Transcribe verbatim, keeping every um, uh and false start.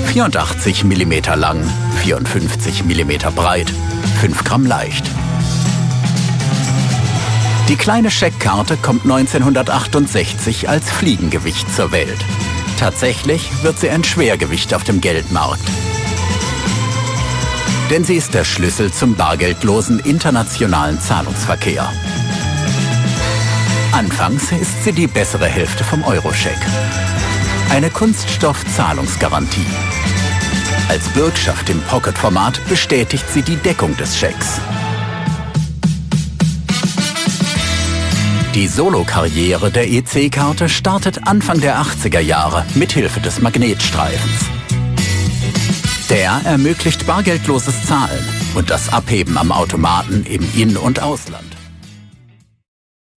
vierundachtzig Millimeter lang, vierundfünfzig Millimeter breit, fünf Gramm leicht. Die kleine Scheckkarte kommt neunzehnhundertachtundsechzig als Fliegengewicht zur Welt. Tatsächlich wird sie ein Schwergewicht auf dem Geldmarkt. Denn sie ist der Schlüssel zum bargeldlosen internationalen Zahlungsverkehr. Anfangs ist sie die bessere Hälfte vom Euro-Scheck. Eine Kunststoff-Zahlungsgarantie. Als Bürgschaft im Pocket-Format bestätigt sie die Deckung des Schecks. Die Solo-Karriere der E C-Karte startet Anfang der achtziger Jahre mit Hilfe des Magnetstreifens. Der ermöglicht bargeldloses Zahlen und das Abheben am Automaten im In- und Ausland.